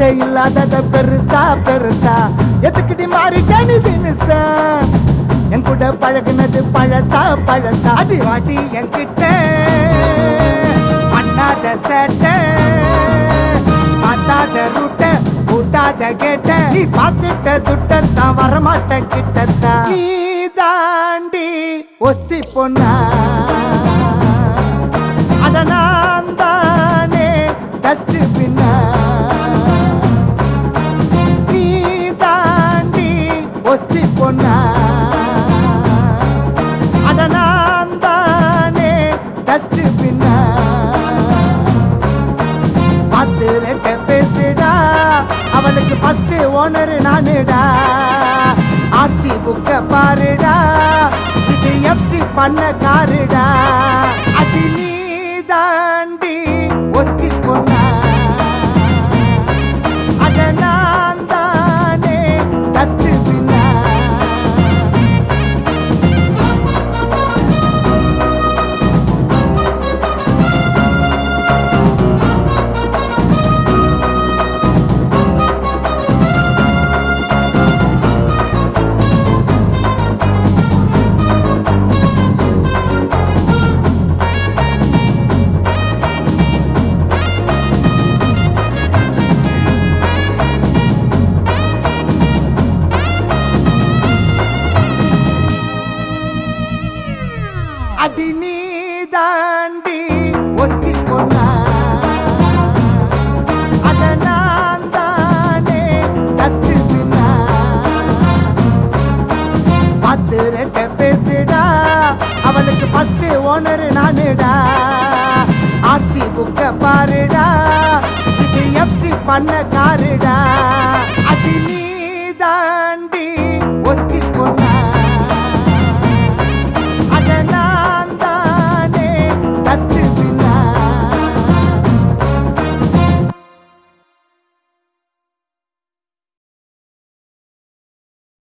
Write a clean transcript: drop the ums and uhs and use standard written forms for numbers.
இல்லாதத பெருசா பெருசா எதுக்கிட்டி மாறிட்டேன்னு தினுசா என் கூட பழகுனது பழசா பழசா அடி வாட்டி என்கிட்ட பண்ணாத சேட்டை பார்த்தாத ரூட்ட கூட்டாத கேட்ட நீ பார்த்துட்ட துட்டத்தான் வரமாட்ட கிட்டத்தான் நீ தாண்டி ஒத்தி பொண்ணா அட நான் தானே டஸ்ட் பின்னா நீ தாண்டி ஒத்தி பொண்ணா அட நான் தானே டஸ்ட் பின்னா பார்த்து ரெட்ட பேசுடா அவளுக்கு ஃபர்ஸ்ட் ஓனர் நானுடா ஆர்சி புக்க பாருடா இது எஃப்சி பண்ண காருடா அடி நீ தாண்டி ஒஸ்தி பொண்ணா அட நான் தானே டஸ்ட் பின்னா அடி நீ தாண்டி ஒஸ்தி பொண்ணா அட நான் தானே டஸ்ட் பின்னா பார்த்து ரெட்ட பேசுடா அவளுக்கு ஃபர்ஸ்ட் ஓனர் நானுடா ஆர்சி புக்க பாருடா இது எஃப்சி பண்ண காருடா அடி நீ தாண்டி